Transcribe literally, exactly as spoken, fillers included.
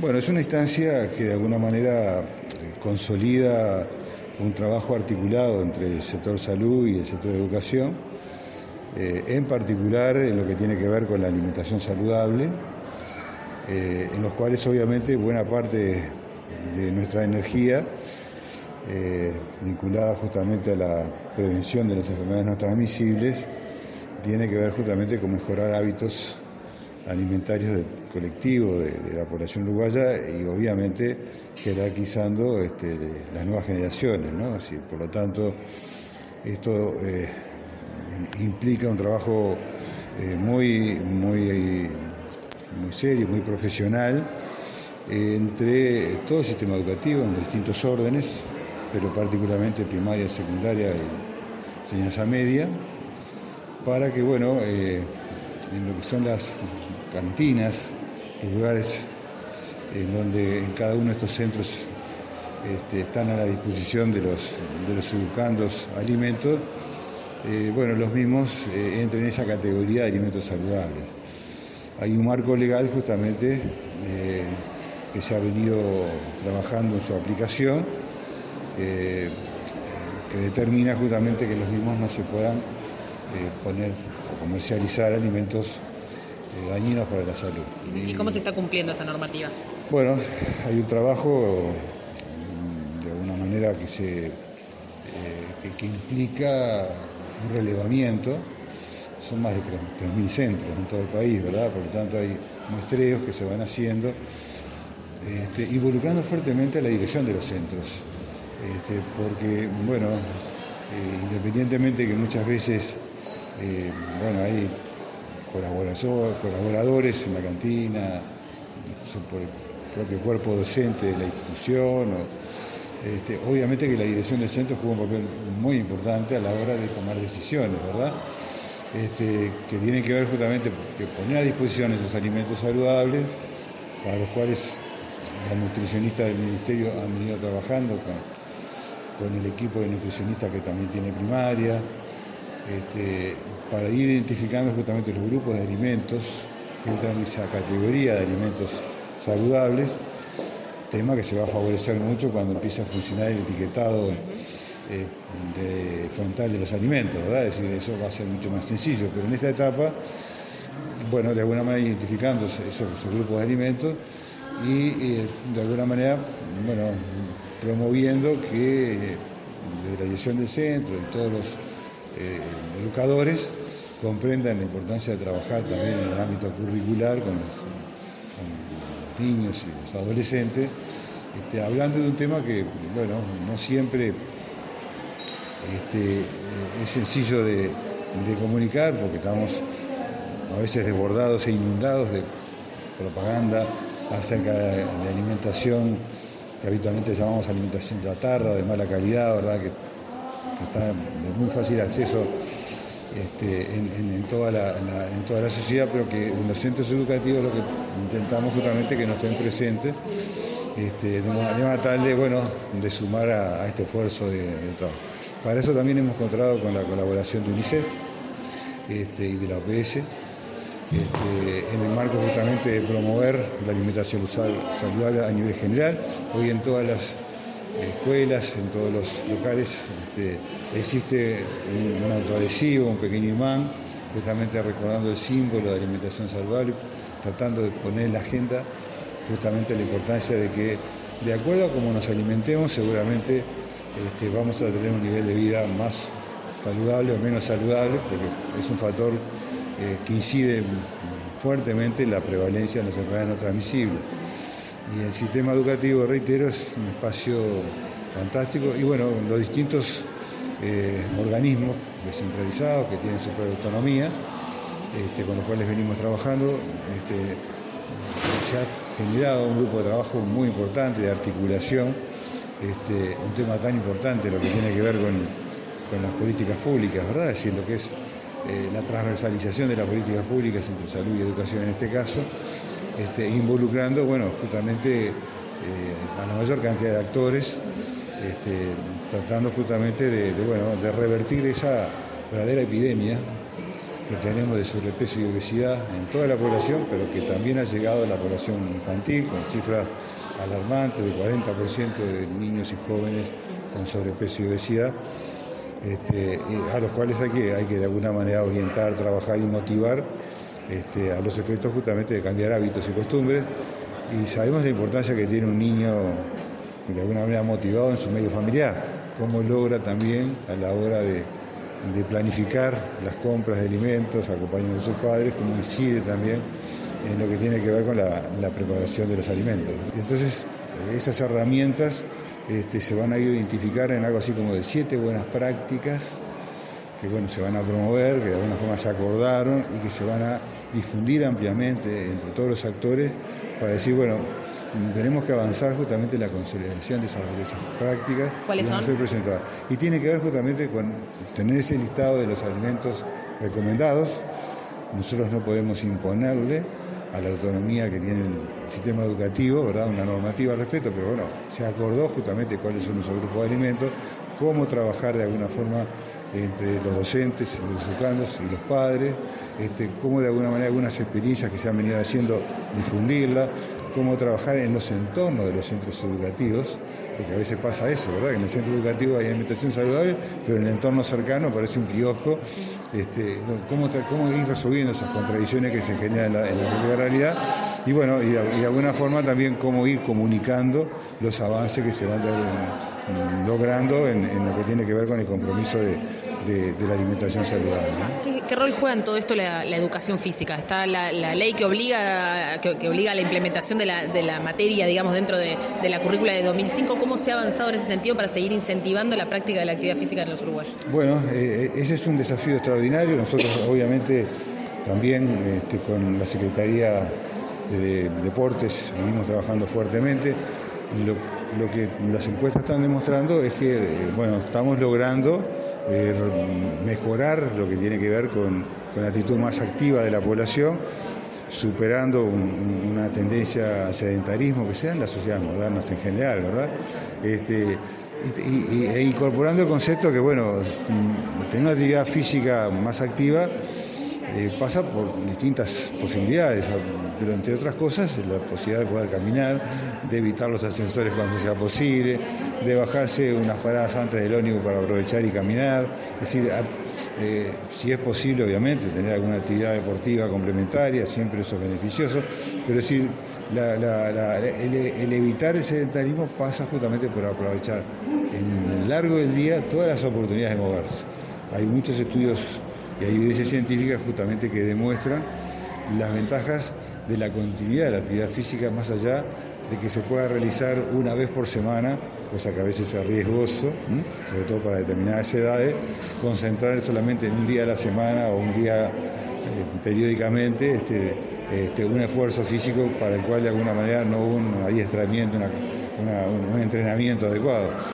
Bueno, es una instancia que de alguna manera eh, consolida un trabajo articulado entre el sector salud y el sector de educación, eh, en particular en lo que tiene que ver con la alimentación saludable, eh, en los cuales obviamente buena parte de nuestra energía, eh, vinculada justamente a la prevención de las enfermedades no transmisibles, tiene que ver justamente con mejorar hábitos alimentarios del colectivo, de, de la población uruguaya y obviamente jerarquizando este, las nuevas generaciones, ¿no? Así, por lo tanto, esto eh, implica un trabajo eh, muy, muy, muy serio, muy profesional, eh, entre todo el sistema educativo en los distintos órdenes, pero particularmente primaria, secundaria y enseñanza media, para que, bueno, eh, en lo que son las cantinas, los lugares en donde en cada uno de estos centros este, están a la disposición de los, de los educandos alimentos, eh, bueno, los mismos eh, entran en esa categoría de alimentos saludables. Hay un marco legal justamente eh, que se ha venido trabajando en su aplicación, eh, que determina justamente que los mismos no se puedan eh, poner o comercializar alimentos eh, dañinos para la salud. ¿Y cómo se está cumpliendo esa normativa? Bueno, hay un trabajo de alguna manera que se eh, que, que implica un relevamiento. Son más de tres mil centros en todo el país, ¿verdad? Por lo tanto hay muestreos que se van haciendo, este, involucrando fuertemente a la dirección de los centros, este, porque, bueno, eh, independientemente que muchas veces, eh, bueno, hay colaboradores en la cantina, son por el propio cuerpo docente de la institución, o, este, obviamente que la dirección del centro juega un papel muy importante a la hora de tomar decisiones, ¿verdad? Este, que tienen que ver justamente que poner a disposición esos alimentos saludables, para los cuales los nutricionistas del Ministerio han venido trabajando con, con el equipo de nutricionistas que también tiene primaria, este, para ir identificando justamente los grupos de alimentos que entran en esa categoría de alimentos saludables, tema que se va a favorecer mucho cuando empiece a funcionar el etiquetado eh, de frontal de los alimentos, ¿verdad? Es decir, eso va a ser mucho más sencillo, pero en esta etapa, bueno, de alguna manera identificando esos, esos grupos de alimentos y eh, de alguna manera, bueno, promoviendo que eh, desde la dirección del centro y todos los eh, educadores comprendan la importancia de trabajar también en el ámbito curricular con los, con los niños y los adolescentes, este, hablando de un tema que, bueno, no siempre Este, es sencillo de, de comunicar porque estamos a veces desbordados e inundados de propaganda acerca de, de alimentación que habitualmente llamamos alimentación chatarra, de mala calidad, ¿verdad? Que, que está de muy fácil acceso este, en, en, en, toda la, en, la, en toda la sociedad, pero que en los centros educativos lo que intentamos justamente que no estén presentes, este, de manera tal de, bueno, de sumar a, a este esfuerzo de, de trabajo. Para eso también hemos contado con la colaboración de UNICEF este, y de la O P S, este, en el marco justamente de promover la alimentación saludable a nivel general. Hoy en todas las escuelas, en todos los locales, este, existe un, un autoadhesivo, un pequeño imán, justamente recordando el símbolo de alimentación saludable, tratando de poner en la agenda justamente la importancia de que, de acuerdo a cómo nos alimentemos, seguramente Este, vamos a tener un nivel de vida más saludable o menos saludable, porque es un factor eh, que incide fuertemente en la prevalencia de las enfermedades no transmisibles. Y el sistema educativo, reitero, es un espacio fantástico y bueno, los distintos eh, organismos descentralizados que tienen su propia autonomía, este, con los cuales venimos trabajando, este, se ha generado un grupo de trabajo muy importante de articulación. Este, un tema tan importante, lo que tiene que ver con, con las políticas públicas, ¿verdad? Es decir, lo que es eh, la transversalización de las políticas públicas entre salud y educación en este caso, este, involucrando, bueno, justamente eh, a la mayor cantidad de actores, este, tratando justamente de, de, bueno, de revertir esa verdadera epidemia que tenemos de sobrepeso y obesidad en toda la población, pero que también ha llegado a la población infantil con cifras alarmantes de cuarenta por ciento de niños y jóvenes con sobrepeso y obesidad, este, a los cuales hay que, hay que de alguna manera orientar, trabajar y motivar este, a los efectos justamente de cambiar hábitos y costumbres. Y sabemos la importancia que tiene un niño de alguna manera motivado en su medio familiar, cómo logra también a la hora de, de planificar las compras de alimentos, acompañando a sus padres, cómo incide también en lo que tiene que ver con la, la preparación de los alimentos. Y entonces, esas herramientas este, se van a ir a identificar en algo así como de siete buenas prácticas que bueno, se van a promover, que de alguna forma se acordaron y que se van a difundir ampliamente entre todos los actores para decir, bueno, tenemos que avanzar justamente en la consolidación de esas, de esas prácticas. ¿Cuáles son? Ser presentadas. Y tiene que ver justamente con tener ese listado de los alimentos recomendados. Nosotros no podemos imponerle a la autonomía que tiene el sistema educativo, ¿verdad? Una normativa al respecto, pero bueno, se acordó justamente cuáles son esos grupos de alimentos, cómo trabajar de alguna forma entre los docentes, los educandos y los padres, este, cómo de alguna manera algunas experiencias que se han venido haciendo difundirlas, cómo trabajar en los entornos de los centros educativos, porque a veces pasa eso, ¿verdad? Que en el centro educativo hay alimentación saludable, pero en el entorno cercano parece un kiosco. Este, cómo, cómo ir resolviendo esas contradicciones que se generan en la, en la propia realidad y bueno, y de, y de alguna forma también cómo ir comunicando los avances que se van de, logrando en, en lo que tiene que ver con el compromiso de, de, de la alimentación saludable, ¿no? ¿Qué, ¿Qué rol juega en todo esto la, la educación física? Está la, la ley que obliga, que, que obliga a la implementación de la, de la materia, digamos, dentro de, de la currícula de dos mil cinco. ¿Cómo se ha avanzado en ese sentido para seguir incentivando la práctica de la actividad física en los uruguayos? Bueno, eh, ese es un desafío extraordinario. Nosotros obviamente también este, con la Secretaría de Deportes venimos trabajando fuertemente. Lo, lo que las encuestas están demostrando es que, eh, bueno, estamos logrando eh, mejorar lo que tiene que ver con, con la actitud más activa de la población, superando un, una tendencia al sedentarismo que se da en las sociedades modernas en general, ¿verdad? Este, y, y, e incorporando el concepto que, bueno, tener una actividad física más activa Eh, pasa por distintas posibilidades, pero entre otras cosas la posibilidad de poder caminar, de evitar los ascensores cuando sea posible, de bajarse unas paradas antes del ómnibus para aprovechar y caminar, es decir, eh, si es posible obviamente tener alguna actividad deportiva complementaria, siempre eso es beneficioso, pero es decir, la, la, la, el, el evitar el sedentarismo pasa justamente por aprovechar en el largo del día todas las oportunidades de moverse. Hay muchos estudios y hay evidencias científicas justamente que demuestran las ventajas de la continuidad de la actividad física, más allá de que se pueda realizar una vez por semana, cosa que a veces es riesgoso, ¿sí? Sobre todo para determinadas edades, concentrar solamente en un día a la semana o un día eh, periódicamente este, este, un esfuerzo físico para el cual de alguna manera no hubo un adiestramiento, una, una, un entrenamiento adecuado.